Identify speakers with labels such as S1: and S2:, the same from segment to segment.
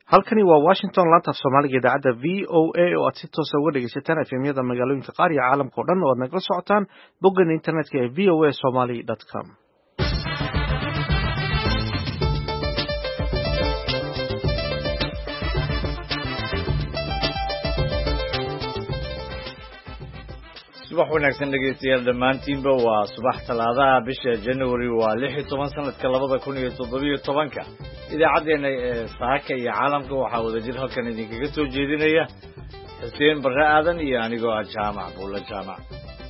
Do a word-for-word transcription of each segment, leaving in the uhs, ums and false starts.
S1: halkani waa Washington laanta Soomaaliga idaacada V O A oo aad si toos ah uga dhageysataan F M-yada magaalooyinka qaar iyo caalamka oo dhan oo aad nagala socotaan boggan internetka ee v o a somali dot com.
S2: subax wanaagsan dhegeystayaal dhammaantiinba waa subax talaadaha bisha January waa lix iyo toban sanadka labada kun iyo toddoba iyo tobanka idaacadeena ee saaka iyo caalamka waxaa wadajir halkan idinkaga soo jeedinaya Xuseen Barre Aadan iyo anigoo ah Jaamac Buulla Jaamac.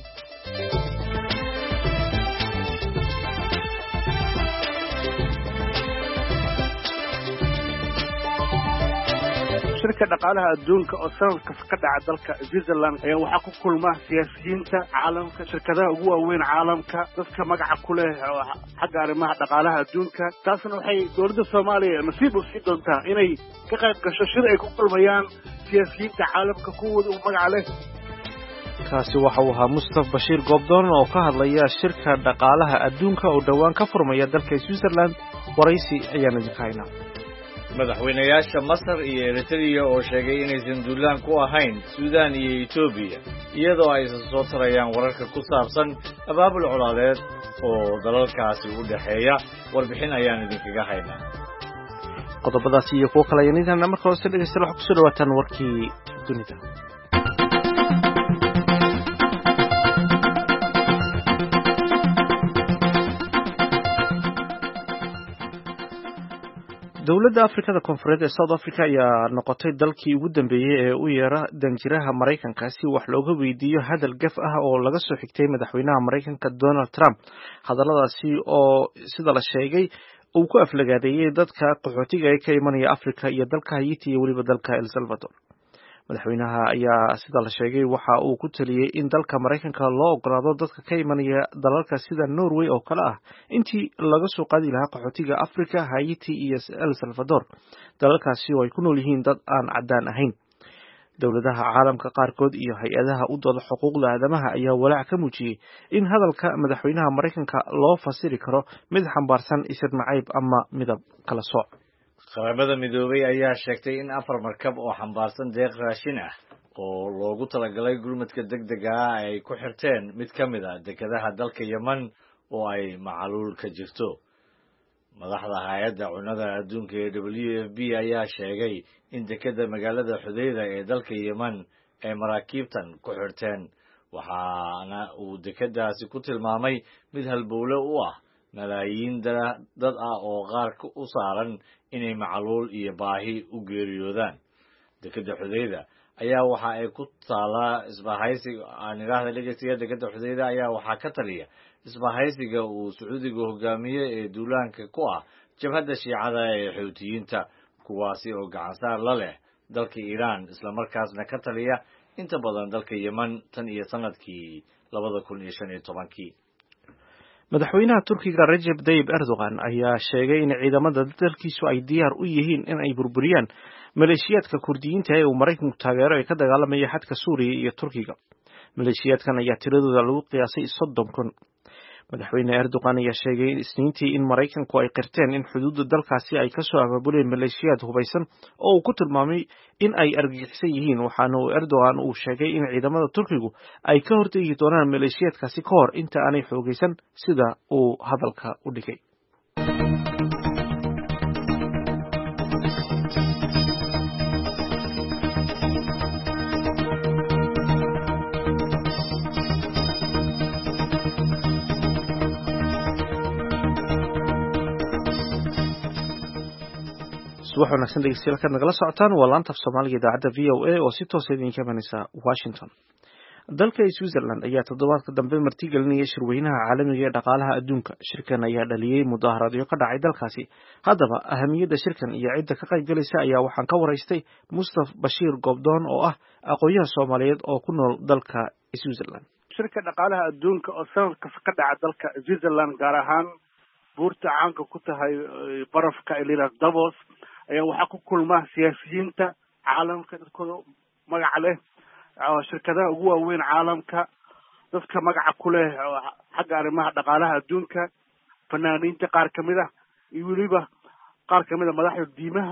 S3: shirka dhaqaalaha adduunka oo sanadka ka dhaca dalka Switzerland ayaa waxa ku kulma siyaasiyiinta caalamka, shirkadaha ugu waaweyn caalamka, dadka magaca ku leh xagga arrimaha dhaqaalaha adduunka. taasna waxay dowladda Soomaaliya nasiib u sii doontaa inay ka qayb gasho shir ay ku kulmayaan siyaasiyiinta caalamka kuwooda ugu magaca leh.
S1: kaasi waxa uu ahaa Mustafa Bashiir Goobdoon oo ka hadlaya shirka dhaqaalaha adduunka oo dhawaan ka furmaya dalka Switzerland. waraysi ayaan idinka haynaa.
S2: madaxweynayaasha Masar iyo Eritrea oo sheegay inaysan duulaan ku ahayn Suudaan iyo Itoobiya iyadoo ay soo tarayaan wararka ku saabsan abaabul colaadeed oo dalalkaasi u dhaxeeya. warbixin ayaan idinkaga haynaa.
S1: qodobadaasi iyo kuwo kale ayaan idin markaa hore dhegeystayaal waxa ku soo dhawaataan warkii dunida. dowladda Afrikada Koonfureed ee South Africa ayaa noqotay dalkii ugu dambeeyay ee u yeera danjiraha Mareykanka si wax looga weydiiyo hadal gaf ah oo laga soo xigtay madaxweynaha Mareykanka Donald Trump. hadalladaasi oo sida la sheegay uu ku aflagaadeeyay dadka qaxootiga ee ka imanaya Afrika iyo dalka Haiti iyo waliba dalka El Salvador. madaxweynaha ayaa sida la sheegay waxa uu ku taliyay in dalka Mareykanka loo ogolaado dadka ka imanaya dalalka sida Norway oo kale ah intii laga soo qaadi lahaa qaxootiga Afrika, Haiti iyo El Salvador, dalalkaasi oo ay ku nool yihiin dad aan cadaan ahayn. dowladaha caalamka qaarkood iyo hay-adaha u dooda xuquuqda aadamaha ayaa walaac ka muujiyay in hadalka madaxweynaha Mareykanka loo fasiri karo mid xambaarsan isir nacayb ama midab kala sooc.
S2: qaramada midoobay ayaa sheegtay in afar markab oo xambaarsan deeq raashin ah oo loogu talagalay gurmadka degdega ah ay ku xirteen mid ka mid ah dekedaha dalka Yemen oo ay macaluul ka jirto. madaxda hay'adda cunnada adduunka ee W F P ayaa sheegay in dekeda magaalada Xudayda ee dalka Yemen ay maraakiibtan ku xirteen, waxaana uu dekedaasi ku tilmaamay mid halbowle u ah malaayiin dad ah oo qaar u saaran inay macaluul iyo baahi u geeriyoodaan. dekeda Xudayda ayaa waxa ay ku taalaa isbahaysiga aan iraahdo dhegeysiga dekeda Xudayda ayaa waxaa ka taliya isbahaysiga uu Sacuudiga hogaamiyey ee duulaanka ku ah jabhadda Shiicada ee Xuutiyiinta, kuwaasi oo gacan saar la leh dalka Iiraan isla markaasna ka taliya inta badan dalka Yemen tan iyo sanadkii labada kun iyo shan iyo tobankii.
S1: madaxweynaha Turkiga Recep Tayyip Erdogan ayaa sheegay in ciidamada dalkiisu ay diyaar u yihiin in ay burburiyaan maleeshiyaadka Kurdiyiinta ee uu Mareykanku taageero ee ka dagaalamaya xadka Suuriya iyo Turkiga. maleeshiyaadkan ayaa tiradooda lagu qiyaasay soddon kun. madaxweyne Erdogan ayaa sheegay Isniintii in Mareykanku ay qirteen in xuduudda dalkaasi ay ka soo abaabuleen maleeshiyaad hubaysan oo uu ku tilmaamay in ay argagixisan yihiin, waxaana uu Erdogan uu sheegay in ciidamada Turkigu ay ka hortegi doonaan maleeshiyaadkaasi ka hor inta aanay xoogaysan sida uu hadalka u dhigay. subax wanaagsan dhegeystayaal ka nagala socotaan waa laanta Soomaaliga idaacada V O A oo si toos ah idinka imanaysa Washington. dalka Switzerland ayaa toddobaadka dambe martigelinaya shirweynaha caalamiga ee dhaqaalaha adduunka. shirkan ayaa dhaliyay mudaharaadyo ka dhacay dalkaasi. haddaba ahamiyadda shirkan iyo cidda ka qayb galaysa ayaa waxaan ka waraystay Mustafa Bashiir Goobdoon oo ah aqoonyahan Soomaaliyeed oo ku nool dalka Switzerland.
S3: shirka dhaqaalaha adduunka oo sanadka ka dhaca dalka Switzerland gaar ahaan buurta caanka ku tahay barafka Elira Davos ayaa waxa ku kulma siyaasiyiinta caalamka, dadkooda magaca leh, shirkadaha ugu waaweyn caalamka, dadka magaca ku leh xagga arrimaha dhaqaalaha adduunka, fanaaniinta qaar kamid ah iyo weliba qaar kamid ah madaxda diimaha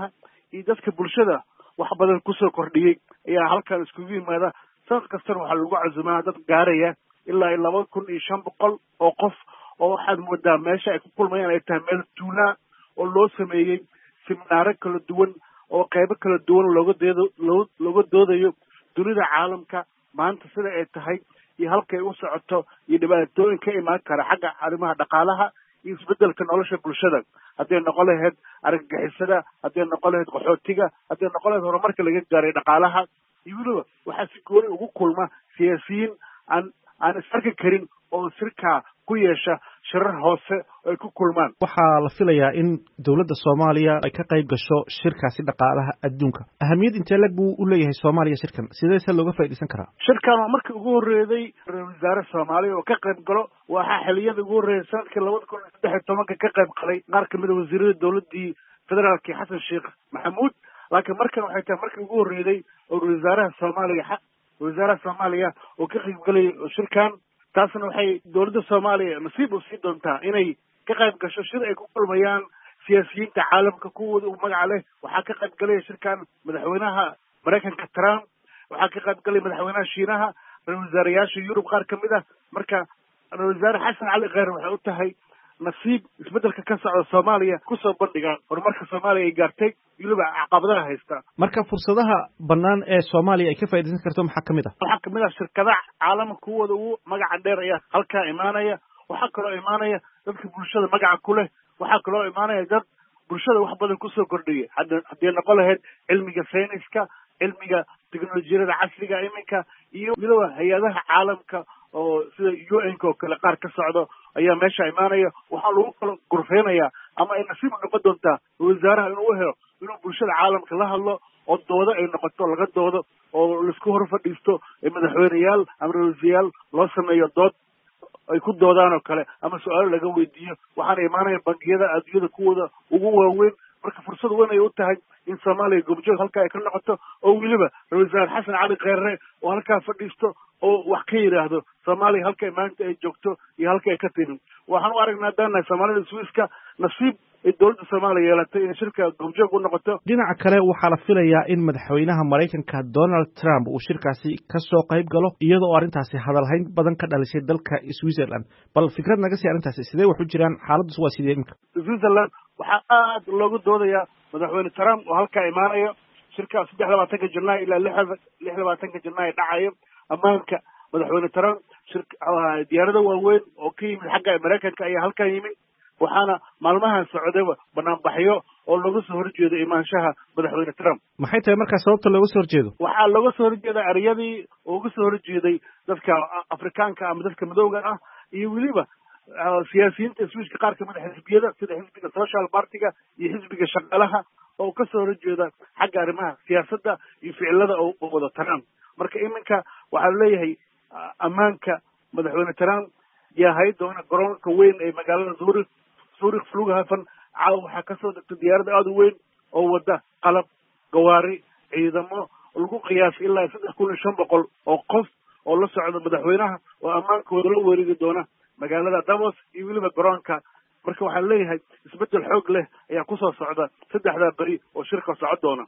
S3: iyo dadka bulshada wax badan kusoo kordhiyey ayaa halkan iskugu yimaada. sanad kastana waxaa lagu casumaa dad gaaraya ilaa laba kun iyo shan boqol oo qof oo waxaad moodaa meesha ay ku kulmayaan ay tahay meel tuulaa oo loo sameeyey siminaaro kala duwan oo qaybo kala duwan looga deedo loo looga doodayo dunida caalamka maanta sida ay tahay iyo halkay u socoto iyo dhibaatooyin ka imaan kara xagga arrimaha dhaqaalaha iyo isbedelka nolosha bulshada, hadday noqon lahayd argagixisada, hadday noqon lahayd qaxootiga, hadday noqon lahayd horumarka laga gaaray dhaqaalaha. iyo weliba waxaa si gooni ugu kulma siyaasiyiin aan aan isarki karin oo sirkaa ku yeesha shirar hoose ay ku kulmaan.
S1: waxaa la filayaa in dowladda Soomaaliya ay ka qayb gasho shirkaasi dhaqaalaha adduunka. ahamiyad intee lag buu u leeyahay Soomaaliya shirkan? sideese looga faa'iideysan karaa?
S3: shirkan waa markii ugu horreeyay ra-iisul wasaare Soomaaliya oo ka qayb galo. waxaa xilliyada ugu horreeyay sanadkii labada kun iyo saddex iyo tobanka ka qayb galay qaar kamid ah wasiirada dowladdii federaalka Xasan Sheekh Maxamuud. laakiin markan waxay tahay markii ugu horreeyay oo ra-iisul wasaaraha Soomaaliya wasaaraha Soomaaliya oo ka qayb galay shirkan. taasna waxay dowladda Soomaaliya nasiib u sii doontaa inay ka qayb gasho shir ay ku kulmayaan siyaasiyiinta caalamka kuwooda u magaca leh. waxaa ka qayb galaya shirkan madaxweynaha Mareykanka Trump, waxaa ka qayb galay madaxweynaha Shiinaha, ra-iisul wasaarayaasha Yurub qaar ka mid ah. marka ra-iisul wasaare Xasan Cali Kheyre waxay u tahay nasiib isbedelka ka socda Soomaaliya kusoo bandhigaan horumarka Soomaaliya ay gaartay weliba caqabadaha haysta.
S1: marka fursadaha bannaan ee Soomaaliya ay ka faa'iideysan karto maxaa kamid ah?
S3: waxaa kamid ah shirkadaha caalamka kuwooda ugu magaca dheer ayaa halkaa imaanaya. waxaa kaloo imaanaya dadka bulshada magaca ku leh. waxaa kaloo imaanaya dad bulshada wax badan kusoo kordhiyay haddii noqon lahayd cilmiga sayniska, cilmiga teknolojiyada casriga iminka, iyo weliba hay-adaha caalamka oo sida U N ka oo kale qaar ka socdo ayaa meesha imaanaya. waxaa lagu kala gurfeynayaa ama ay nasiib noqon doontaa wasaaraha inuu helo inuu bulshada caalamka la hadlo oo doodo ay noqoto laga doodo oo laisku hor fadhiisto madaxweyneyaal ama ra-iisul loo sameeyo dood ay ku doodaan oo kale ama su-aalo laga weydiiyo. waxaana imaanaya bangiyada adduunyada kuwooda ugu waaweyn. marka fursad weyn ay u tahay in Soomaaliya goobjoog halkaa ay ka noqoto oo weliba ra-iisul wasaare Xasan Cali Kheyre oo halkaa fadhiisto oo wax ka yidhaahdo Soomaaliya halkay maanta ay joogto iyo halka ay ka timi. waxaan u aragnaa haddaan Soomaalida Swiiska nasiib ay dowladda Soomaaliya yeelatay in shirka goobjoog u noqoto.
S1: dhinaca kale waxaa la filayaa in madaxweynaha Mareykanka Donald Trump uu shirkaasi ka soo qayb galo iyadoo arrintaasi hadalhayn badan ka dhalisay dalka Switzerland. bal fikrad naga sii arrintaasi sidee wax u jiraan? xaaladdu waa sidee imika?
S3: Switzerland waxaa aad loogu doodayaa madaxweyne Trump oo halkaa imaanaya. shirka saddex iyo labaatanka Janaayo ilaa lix iyo labaatanka Janaayo dhacayo. ammaanka madaxweyne Trump diyaarado waaweyn oo ka yimid xagga Mareykanka ayaa halkaa yimid. waxaana maalmahan socdayba banaanbaxyo oo looga soo horjeedo imaanshaha madaxweyne Trump.
S1: maxay tahay markaa sababta looga soo horjeedo?
S3: waxaa looga soo horjeeda ereyadii oo uga soo horjeeday dadka Afrikaanka ama dadka madowga ah iyo weliba siyaasiyiinta Swiiska qaar kamid ah xisbiyada sida xisbiga Social Party-ga iyo xisbiga shaqaalaha oo ka soo horjeeda xagga arrimaha siyaasadda iyo ficilada oo wada Trump. marka iminka waxaa leeyahay ammaanka madaxweyne Trump yaa hay doona garoonka weyn ee magaalada Zurich Zurich Flughafen. caawa waxaa kasoo degtay diyaarada aad u weyn oo wada qalab gawaari ciidamo lagu qiyaasay ilaa saddex kun iyo shan boqol oo qof oo la socda madaxweynaha oo ammaankooda la wareegi doona magaalada Davos iyo weliba garoonka. marka waxaa leeyahay isbedel xoog leh ayaa kusoo socda saddexdaa beri oo shirka socon doona.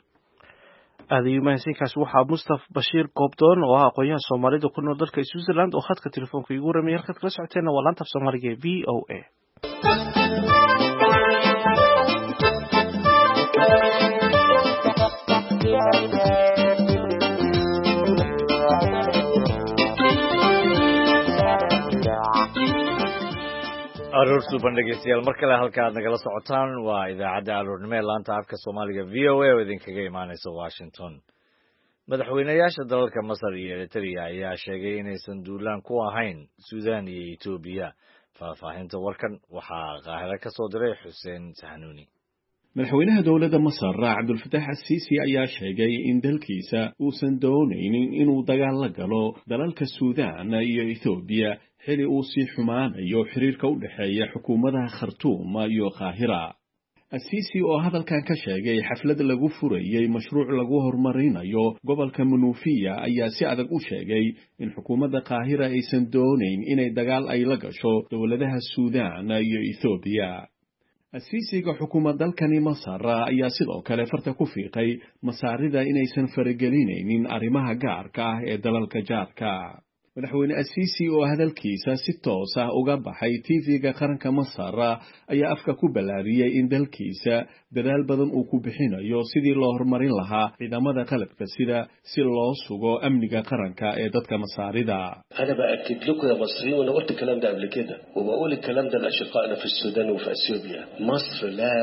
S1: aad ayuu mahadsankaas waxaa Mustafa Bashiir Goobdoon oo ah aqoonyahan Soomaalida ku nool dalka Switzerland oo khadka telefoonka igu ramay. halkaad kala socoteena waa laanta Soomaaliga ee V O A.
S2: aroor suuban dhegeystayaal mar kale halka aad nagala socotaan waa idaacadda aroornimo ee laanta afka Soomaaliga V O A oo idinkaga imaanaysa Washington. madaxweynayaasha dalalka Masar iyo Eritrea ayaa sheegay inaysan duulaan ku ahayn Suudaan iyo Itoobiya. faahfaahinta warkan waxaa Qaahire ka soo diray Xuseen Sahanuuni.
S4: madaxweynaha dowladda Masar Cabdulfataax Asiisi ayaa sheegay in dalkiisa uusan doonaynin inuu dagaal la galo dalalka Suudaan iyo Itoobiya xili uu sii xumaanayo xiriirka u dhaxeeya xukuumadaha Khartoum iyo Qaahira. Asiisi oo hadalkan ka sheegay xaflad lagu furayay mashruuc lagu horumarinayo gobolka Manuufiya ayaa si adag u sheegay in xukuumadda Qaahira aysan doonayn inay dagaal ay la gasho dowladaha Suudaan iyo Itoobiya. asiisiga xukuumad dalkani masar ayaa sidoo kale farta ku fiiqay masaarida inaysan faragelinaynin arrimaha gaarka ah ee dalalka jaarka madaxweyne asiisi oo hadalkiisa si toos ah uga baxay tv-ga qaranka masar ayaa afka ku ballaariyey in dalkiisa dadaal badan uu ku bixinayo sidii loo horumarin lahaa ciidamada qalabka sida si loo sugo amniga qaranka ee dadka masaarida
S5: أنا بأكد لكم يا مصريين وأنا قلت الكلام ده قبل كده وبقول الكلام ده لأشقائنا في السودان وفي أثيوبيا مصر لا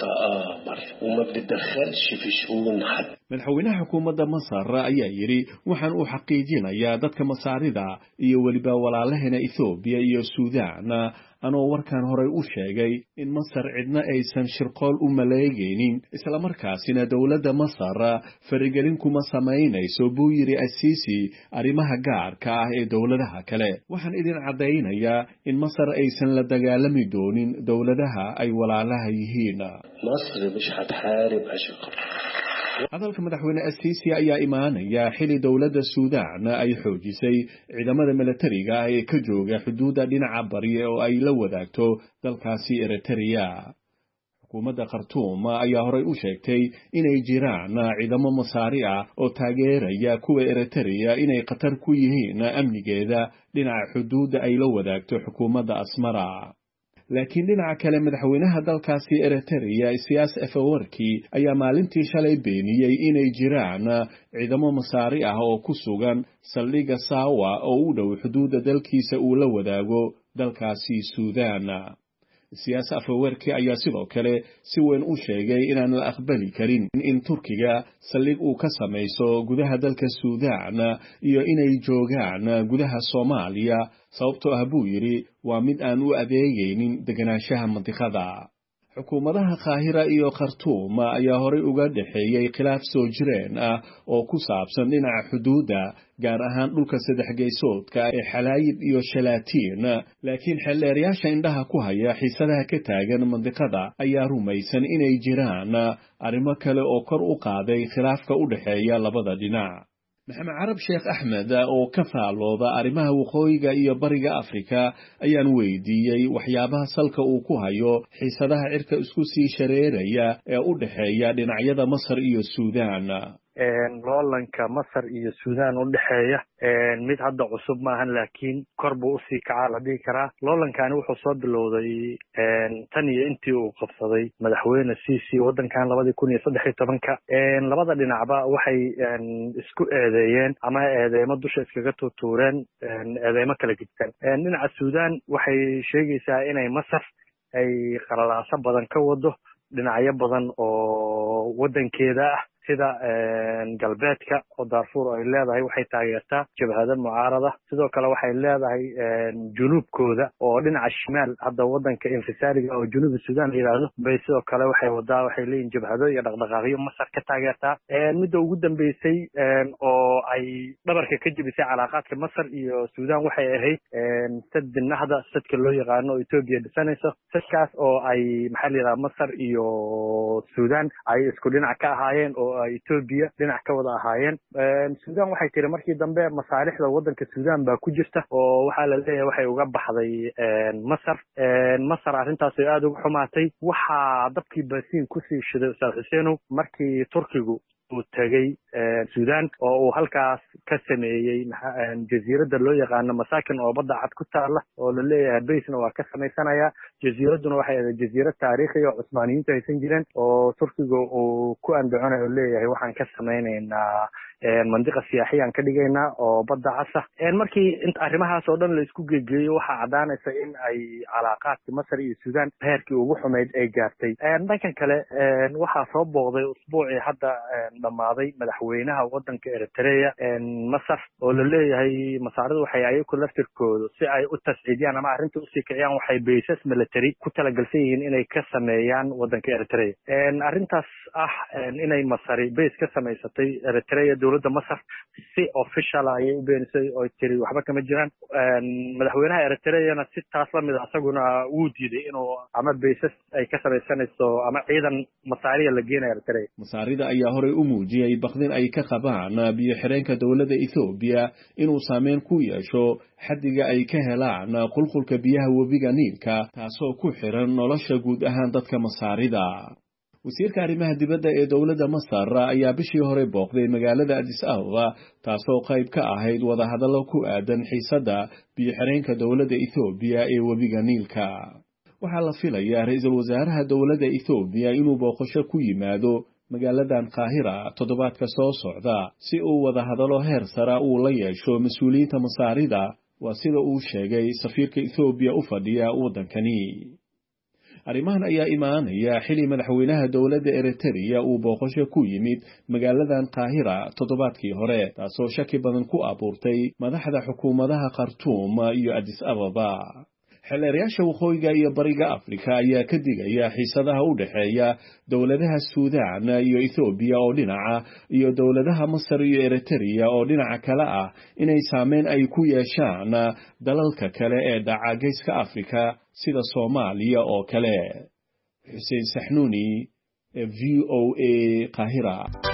S5: تتآمر وما بتتدخلش في شؤون حد
S4: madaxweynaha xukuumadda masar ayaa yidhi waxaan u xaqiijinayaa dadka masaarida iyo weliba walaalaheena ethoobiya iyo suudaan anoo warkan horey u sheegay in masar cidna aysan shirqool u maleegaynin islamarkaasina dowladda masar faragelin kuma samaynayso buu yidhi asiisi arrimaha gaarka ah ee dowladaha kale waxaan idin caddaynayaa in masar aysan la dagaalami doonin dowladaha ay walaalaha yihiin
S5: مصر مش هتحارب أشقاء
S4: hadalka madaxweyne asiisi ayaa imaanaya xili dowladda suudaan ay xoojisay ciidamada milatariga ah ee ka jooga xuduudda dhinaca bari oo ay la wadaagto dalkaasi eritrea xukuumadda khartuum ayaa horey u sheegtay inay jiraan ciidamo masaari ah oo taageeraya kuwa eritrea inay khatar ku yihiin amnigeeda dhinaca xuduudda ay la wadaagto xukuumadda asmara laakiin dhinaca kale madaxweynaha dalkaasi eritrea siyaas afawarki ayaa maalintii shalay beeniyey inay jiraan ciidamo masaari ah oo ku sugan saldhigga saawa oo u dhow xuduudda dalkiisa uu la wadaago dalkaasi suudaan siyaas afawarki ayaa sidoo kale si weyn u sheegay inaan la aqbali karin in turkiga saldhig uu ka samayso gudaha dalka suudaan iyo inay joogaan gudaha soomaaliya sababtoo ah buu yidhi waa mid aan u adeegaynin deganaanshaha mantiqada xukuumadaha qaahira iyo khartuum ayaa horey uga dhexeeyey khilaaf soo jireen ah oo ku saabsan dhinaca xuduudda gaar ahaan dhulka saddex geysoodka ee xalaayib iyo shalaatiin laakiin xeldheerayaasha indhaha ku haya xiisadaha ka taagan mandiqada ayaa rumaysan inay jiraan arrimo kale oo kor u qaaday khilaafka u dhexeeya labada dhinac maxamed carab sheekh axmed oo ka faallooda arrimaha waqooyiga iyo bariga afrika ayaan weydiiyey waxyaabaha salka uu ku hayo xiisadaha cirka isku sii shareeraya ee u dhexeeya dhinacyada masar iyo suudaan
S6: loolanka masar iyo suudaan u dhexeeya mid hadda cusub maahan laakiin kor buu usii kacaa la dhihi karaa loolankani wuxuu soo bilowday tan iyo intii uu qabsaday madaxweyne ciisi waddankan labadii kun iyo saddex iyo tobanka labada dhinacba waxay isku eedeeyeen ama eedeymo dusha iskaga tuutuureen eedeymo kala gidsan dhinaca suudaan waxay sheegaysaa inay masar ay qalalaaso badan ka wado dhinacyo badan oo waddankeeda ah sida galbeedka oo daarfuur ay leedahay waxay taageertaa jabhado mucaarada sidoo kale waxay leedahay junuubkooda oo dhinaca shimaal hadda waddanka infisaariga oo junuuba suudaan la yidhaahdo bay sidoo kale waxay wadaa waxay leeyihin jabhado iyo dhaqdhaqaaqyo masar ka taageertaa midda ugu dambeysay oo ay dhabarka ka jebisay calaaqaadka masar iyo suudaan waxay ahayd sad nahda sadka loo yaqaano oo etoobiya dhisanayso sadkaas oo ay maxaa la yidhaha masar iyo suudaan ay isku dhinac ka ahaayeen oo etoobiya dhinac ka wada ahaayeen suudaan waxay tiri markii dambe masaalixda waddanka suudaan baa ku jirta oo waxaa la leeyahay waxay uga baxday masar masar arrintaas ay aada uga xumaatay waxaa dabkii baasiin kusii shiday ustaad xuseenow markii turkigu uu tegey suudaan oo uu halkaas ka sameeyey jasiiradda loo yaqaano masaakin oo badda cad ku taala oo la leeyahay baysna waa ka samaysanayaa jasiiradduna waxay ahayd jasiirad taariikhiya oo cusmaaniyiintu haysan jireen oo turkiga uu ku andaconayo oo leeyahay waxaan ka samaynaynaa mandiqa siyaaxiyaan ka dhigaynaa oo badda casa markii inta arrimahaas oo dhan la isku geegeeyo waxaa caddaanaysa in ay calaaqaadkii masar iyo suudaan heerkii ugu xumayd ay gaartay dhankan kale waxaa soo booqday usbuucii hadda dhammaaday madaxweynaha waddanka eritrea masar oo la leeyahay masaaridu waxay ayaku laftirkoodu si ay u tasciidiyaan ama arrinta usii kiciyaan waxay baysas military ku talagalsan yihiin inay ka sameeyaan waddanka eritrea arrintaas ah inay masari bays ka samaysatay eritrea dowladda masar si official ayay u beenisay oo tiri waxba kama jiraan madaxweynaha eritreana si taas lamid ah isaguna wuu diiday inuu ama baysas ay ka samaysanayso ama ciidan masaariya la geenayo eritrea
S4: masaarida ayaa horey u muujiyey bakdin ay ka qabaan biyo xireenka dowladda ethoobiya inuu saameyn ku yeesho xaddiga ay ka helaan qulqulka biyaha webiga niilka taasoo ku xiran nolosha guud ahaan dadka masaarida wasiirka arrimaha dibadda ee dowladda masar ayaa bishii hore booqday magaalada addis ababa taasoo qayb ka ahayd wadahadallo ku aadan xiisadda biyo xireenka dowladda ethoobiya ee webiga niilka waxaa la filayaa ra-iisul wasaaraha dowladda ethoobiya inuu booqasho ku yimaado magaaladan qaahira toddobaadka soo socda si uu wadahadallo heer sara uu la yeesho mas-uuliyiinta masaarida waa sida uu sheegay safiirka ethoobiya u fadhiya waddankani arrimahan ayaa imaanaya xili madaxweynaha dowladda eritrea uu booqasho ku yimid magaaladan qaahira toddobaadkii hore taasoo shaki badan ku abuurtay madaxda xukuumadaha khartuum iyo addis ababa xeelerayaasha waqooyiga iyo bariga afrika ayaa ka digaya xiisadaha u dhexeeya dowladaha suudaan iyo ethoobiya oo dhinaca iyo dowladaha masar iyo eritrea oo dhinaca kale ah inay saameyn ay ku yeeshaan dalalka kale ee dhaca geeska afrika sida soomaaliya oo kale xuseen saxnuuni v o a qaahira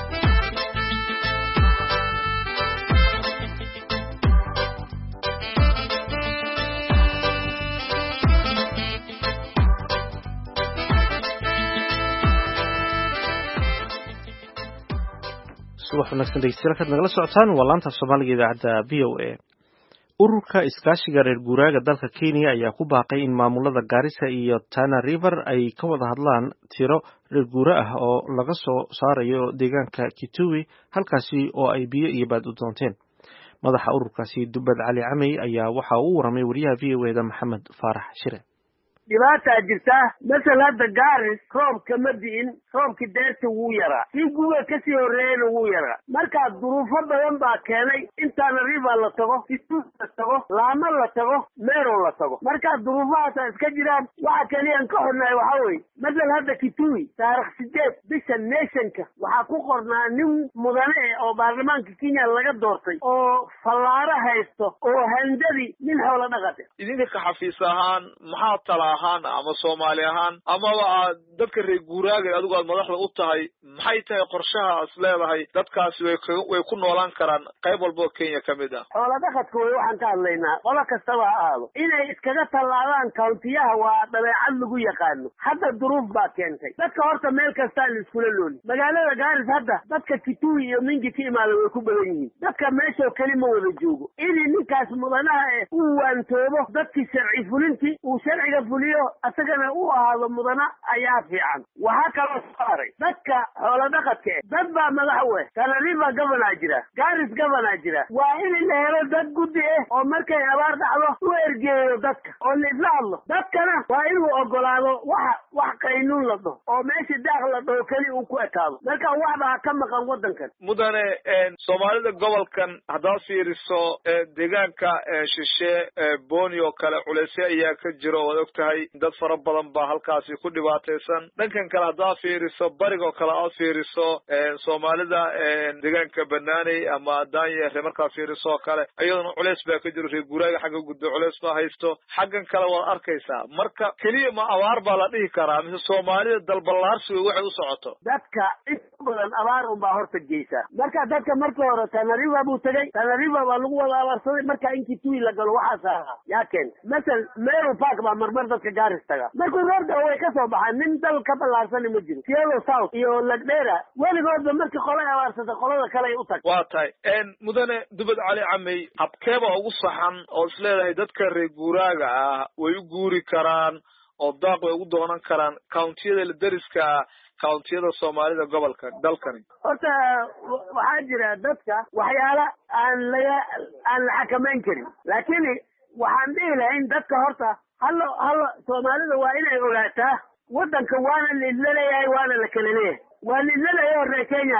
S1: subax wanaagsan dhegeystayaal kaad nagala socotaan waa laanta soomaaliga idaacadda v o a ururka iskaashiga reer guuraaga dalka Kenya ayaa ku baaqay in maamulada Garissa iyo Tana River ay ka wada hadlaan tiro reer guura ah oo laga soo saarayo deegaanka Kitui halkaasi oo ay biyo iyo baad u doonteen madaxa ururkaasi Dubad Cali Camey ayaa waxa uu waramay wariyaha V O A da Maxamed Faarax Shire
S7: dhibaataa jirta masal hadda gaaris roobka ma di'in roobkii deerta wuu yaraa kii guga kasii horreeyeyna wuu yaraa markaa duruufo badan baa keenay intaana river la tago Kitui la tago laama la tago meero la tago markaa duruufahaasa iska jiraan waxa kaliyan ka xunnahay waxaa weye masal hadda Kitui taarikh sideed bisha nationka waxaa ku qornaa nin mudane eh oo baarlamaanka Kenya laga doortay oo fallaaro haysto oo handadi nin xoolo dhaqate
S8: idinka ka xafiis ahaan maxaa tala ahaan ama Soomaali ahaan amaba dadka reer guuraaga adigu aad madaxda u tahay maxay tahay qorshaha as leedahay dadkaasi way way ku noolaan karaan qayb walba Kenya kamid ah
S7: xoolo dhaqadku way waxaan ka hadlaynaa qola kastaba aado inay iskaga tallaabaan countiyaha waa dabeecad lagu yaqaano hadda duruuf baa keentay dadka horta meel kasta la iskula looli magaalada Gaaris hadda dadka Kitui iyo Mingi ka imaaday way ku badan yihiin dadka meesha kali ma wada joogo in ninkaas mudanaha ee uu waantoobo dadkii sharci fulintii uu sharciga asagana uu ahaado mudana ayaa fiican waxa kala saaray dadka xoolo dhaqadka dad baa madax weyn Tana River governor jira Garissa governor jira waa in la helo dad guddi ah oo markay abaar dhacdo u ergeeyo dadka oo la isla hadlo dadkana waa inuu ogolaado wax wax qaynuun la dhaho oo meesha daaq la dhaho kali uu ku ekaado marka waxba ka maqan wadankan
S8: mudane Soomaalida gobolkan hadaa fiiriso deegaanka shishe Boni oo kale culeysyo ayaa ka jiro oo ogtahay dad fara badan baa halkaasi ku dhibaataysan dhankan kale hadaa fiiriso bariga kale aad fiiriso Soomaalida deegaanka Banaanay ama Daanyeer markaa fiiriso kale ayaduna culeys baa ka jiro reer guuraaga xagga guddo culeys ma haysto xaggan kale waad arkaysaa marka kaliya ma abaar baa la dhihi karaa mise Soomaalida dalbalaarsi waxay u socoto
S7: dadka inta badan abaar un baa horta geysa marka dadka markii hore Tana River buu tagay Tana River baa lagu wada abaarsaday marka in Kitui la galo waxaas yaa keen masal Meru Park baa marmar dadka Gaaris taga markuu roorda way ka soo baxaan nin dal ka balaasan ma jiro Cielo South iyo Lagdera weligoodba markii qolay abaarsada qolada kale ay u tag
S8: waa tahay een mudane Dubad Cali Camey habkeeba ugu saxan oo isleedahay dadka reer guuraaga ah way u guuri karaan oo daaq way ugu doonan karaan countiyada la dariska countiyada Soomaalida gobolka dalkani
S7: horta waxaa jira dadka waxyaala aan laga aan la xakameyn karin laakiin waxaan dhihi lahayn dadka horta hallo hallo Soomaalida waa inay ogaataa wadanka waana la leeyahay waana la kala leeyahay waa la leeyahay reer Kenya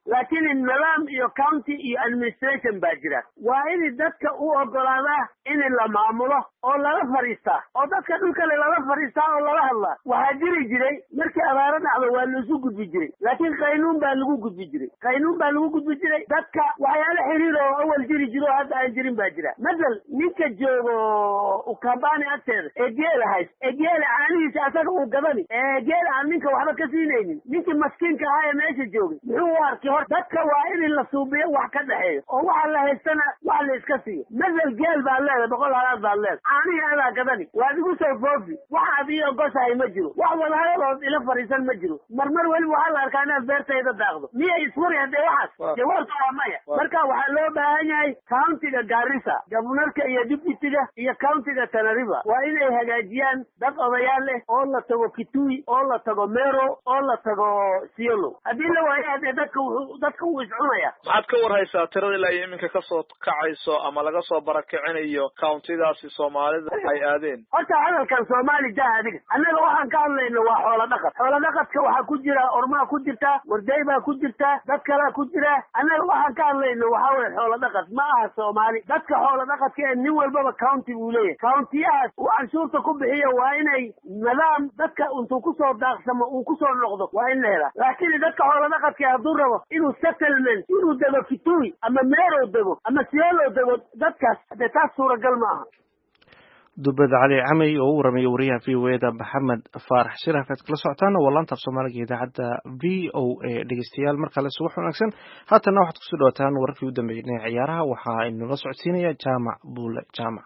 S7: laakiin nidaam iyo county iyo administration baa jira waa in dadka u ogolaadaa in la maamulo oo lala fariistaa oo dadka dhulkale lala fariistaa oo lala hadlaa waxaa jiri jiray markii abaaro dhacdo waa lasu gudbi jiray laakiin qaynuun baa lagu gudbi jiray qaynuun baa lagu gudbi jiray dadka waxyaalo xiriir oo awal jiri jiro hadda aan jirin baa jira madal ninka joogo ukambani agteeda ee geela hays ee geela caanihiisa asaga uu gadani ee geela aan ninka waxba ka siinaynin ninkii maskiinka ahaa ee meesha joogay muxuu u arkay hor dadka waa in la suubiyo wax ka dhexeeyo oo waxa la haystana wax la iska siiyo madal geel baa leedahay boqol halaad baa leedahay caanihi adaa gadani waad igu soo foofi waxaad ii ogoshahay ma jiro wax wadahadalood ila fariisan ma jiro marmar weliba waxaa la arkaa inaad beertayda daaqdo miyay isfuri haddee waxaas jawaabka waa maya marka waxaa loo baahan yahay countiga Garissa gobernarka iyo deputyga iyo countiga Tana River waa inay hagaajiyaan dad odayaal leh oo la tago Kitui oo la tago Meru oo la tago Siolo haddii la waayo dadka dadka uu iscunaya
S8: maxaad ka warhaysaa tirada ilaa iminka ka soo kacayso ama laga soo barakicinayo countidaasi Soomaalida ay aadeen
S7: horta hadalkan Soomaali jaa adiga annaga waxaan ka hadlayno waa xoolo dhaqad xoolo dhaqadka waxa ku jira ormaa ku jirta warday baa ku jirta dad kale ku jira annaga waxaan ka hadlayno waxa weey xoolo dhaqad ma aha Soomaali dadka xoolo dhaqadka ee nin walbaba county uu leeyahay countiyaas uu canshuurta ku bixiyo waa inay nidaam dadka intuu ku soo daaqsamo uu ku soo noqdo waa in la helaa laakiin dadka xoolo dhaqadka hadduu rabo inuu settlement inuu dego Kitui ama Meru dego ama Siolo dego dadkaas hadee taas suuragal ma aha
S1: dubad cali camay oo u waramay wariyaha V O A da Maxamed Faarax Shirafad kala socotaan oo laanta Soomaaliga idaacada V O A dhageystayaal mar kale subax wanaagsan haatan waxaad ku soo dhawaataan wararkii u dambeeyay ciyaaraha waxa aynu la socodsiinaya Jaamac Buule Jaamac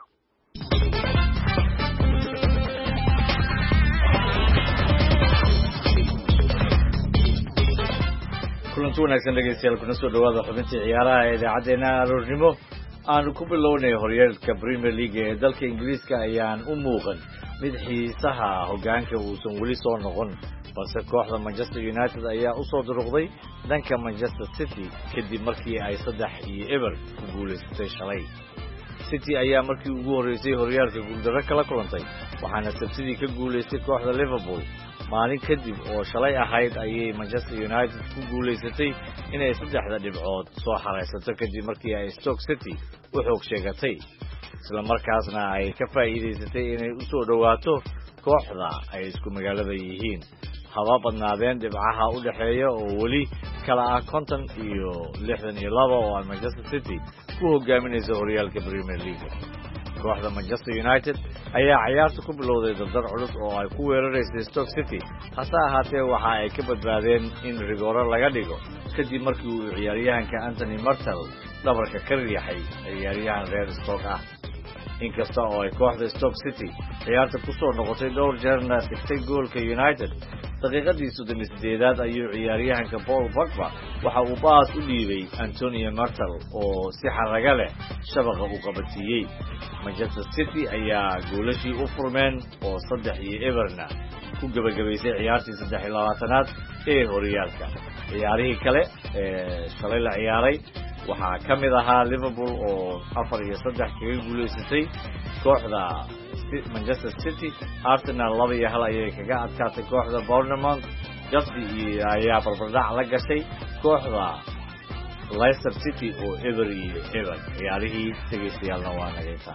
S2: kulanti wanaagsan dhegeystayaal kuna soo dhawaada xubintii ciyaaraha ee idaacadeena aroornimo aanu ku bilownay horyaalka Premier League ee dalka Ingiriiska ayaan u muuqan mid xiisaha hoggaanka uusan weli soo noqon balse kooxda Manchester United ayaa u soo duruqday dhanka Manchester City kadib markii ay saddex iyo eber ku guuleysatay shalay City ayaa markii ugu horeysay horyaalka guuldarro kala kulantay waxaana Sabtidii ka guuleystay kooxda Liverpool maalin kadib oo shalay ahayd ayay Manchester United ku guuleysatay inay saddexda dhibcood soo xareysato kadib markii ay Stoke City u xoog sheegatay isla markaasna ay ka faa'iideysatay inay u soo dhawaato kooxda ay isku magaalada yihiin haba badnaadeen dhibcaha u dhaxeeya oo weli kala ah konton iyo lixdan iyo laba oo ay Manchester City ku hogaaminayso horyaalka Premier League kooxda Manchester United ayaa ciyaarta ku bilowday dardar culus oo ay ku weeraraysay Stoke City hase ahaatee waxa ay ka badbaadeen in rigooro laga dhigo kadib markii uu ciyaaryahanka Anthony Martial dhabarka ka riixay ciyaaryahan reer Stoke ah inkasta oo ay kooxda Stoke City ciyaarta ku soo noqotay dhowr jeerna sigtay goolka United daqiiqadii soddon iyo siddeedaad ayuu ciyaaryahanka Paul Pogba waxa uu baas u dhiibay Anthony Martial oo si xaraga leh shabaqa u qabatiyay Manchester City ayaa goolashii u furmeen oo saddex iyo eberna ku gabagabaysay ciyaartii saddex iyo labaatanaad ee horyaalka ciyaarihii kale ee shalay la ciyaaray waxaa ka mid ahaa Liverpool oo afar iyo saddex kaga guuleysatay kooxda Manchester City Arsenal laba iyo hal ayay kaga adkaatay kooxda Bournemouth Chelsea ayaa barbardhac la gashay kooxda Leicester City oo eber iyo eber ciyaarihii tagaysayaalna waa nagaysaa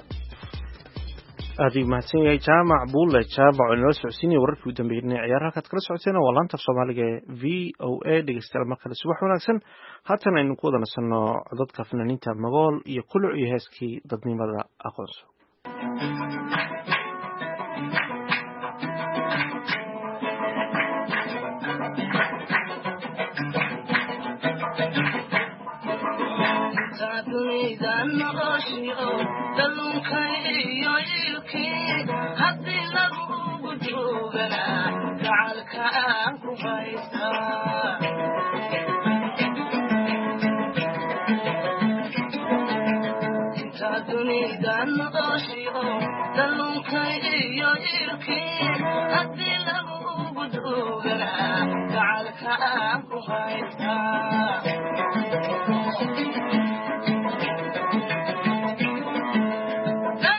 S1: aad iyo mahadsan yahay Jaamac Buule Jaamac oo noo socodsiinaya wararkii u dambeeyay ciyaaraha ka kala socoteen waa laanta Soomaaliga ee V O A dhegeystayaal markale subax wanaagsan haatan aynu ku wada nasanno codadka fanaaniinta Magool iyo Quluc iyo heeskii dadnimada aqoonso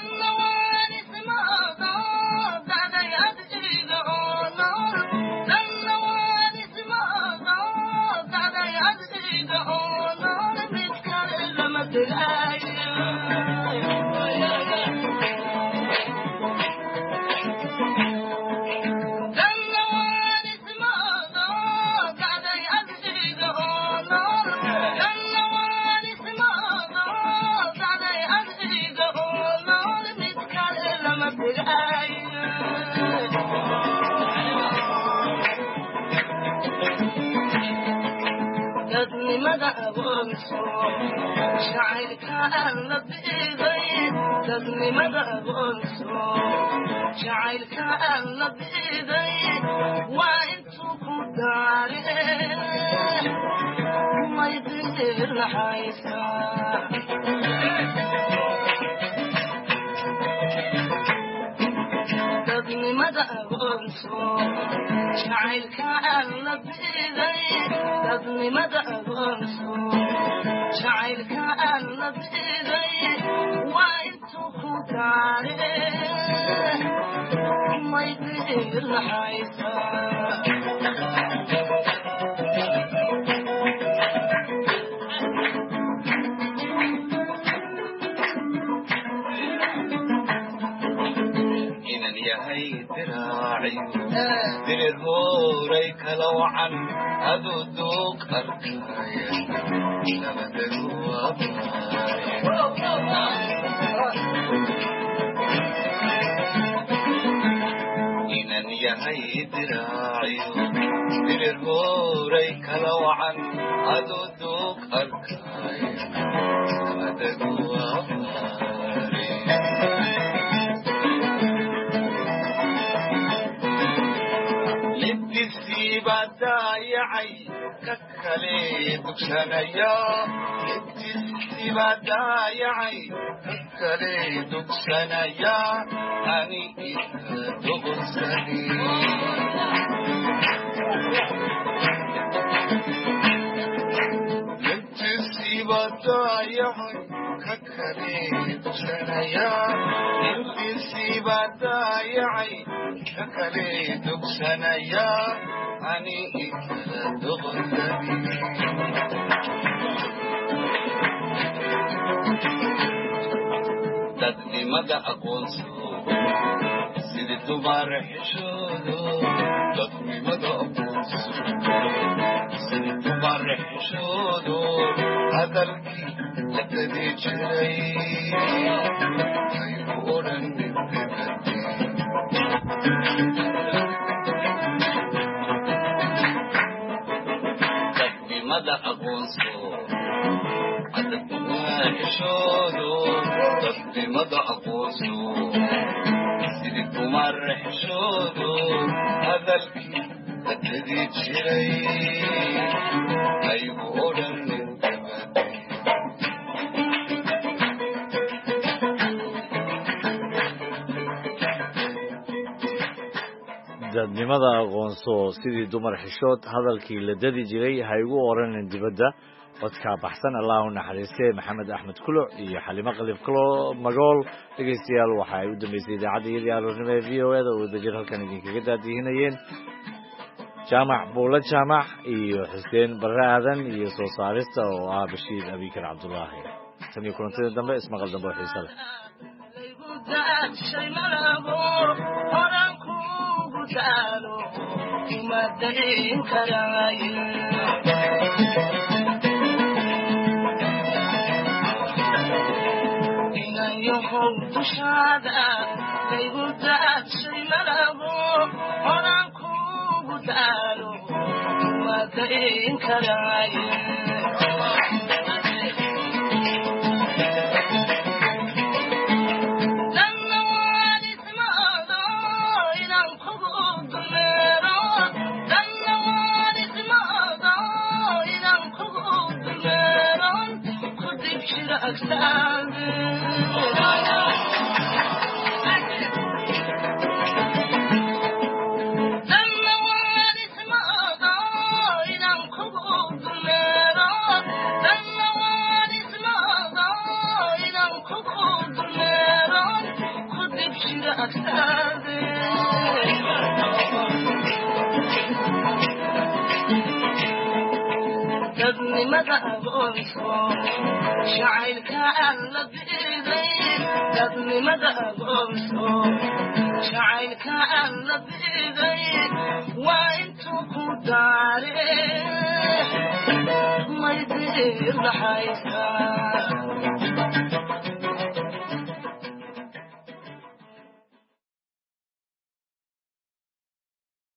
S9: Then dadnimada aqoonso jacaylka aan la biiday dadnimada aqoonso jacaylka aan la biiday waa intuu ku daare may dir laxaysa dadnimada aqoonso jacaylka aan la biiday dadnimada aqoonso jacaylka aan la biiday waa intuu ku daare may dir laxaysa دير هوري كلوعن أدو دوك أركايا نبدك إنن يهي دراعي دير هوري كلوعن أدو دوك أركايا نبدك بدايعي ككلي دكسانيا لبتسي بدايعي ككلي دكسانيا أني دغساني لبتسي بدايعي ككلي دكسانيا لبتسي بدايعي ككلي دكسانيا أني دغساني dadnimada aqoonso sidii dumar xishoodo dadnimada aqoonso sidii dumar xishoodo hadalkii la tadi jiray ayuu odhan dadnimada aqoonso dadnimada xishoodo dadnimada aqoonso sidii dumar xishoodo hadalkii la tadi jiray ayuu odhan
S2: dadnimada aqoonso sidii dumar xishood hadalkii la dadi jiray ha igu oranin dibadda codka baxsan allah u naxariistay maxamed axmed kuluc iyo xalimo qalif kalo magool dhegeystayaal waxa ay u dambeysay idaacadda iyadii aroornimo ee v o e da oo wadajir halkan idinkaga daadihinayeen jaamac buulo jaamac iyo xuseen barre aadan iyo soo saarista oo ah bashiir abikar cabdullaahi tan iyo kulantada dambe ismaqal dambe oo xiise leh
S9: يوم تشادا ليبدأ شيء ملابو ونكو بدالو ما تين كراي dadnimada aqoonso jacaylka aan la biiday dadnimada aqoonso jacaylka aan la biiday waa intuu ku daare may dir laxaysa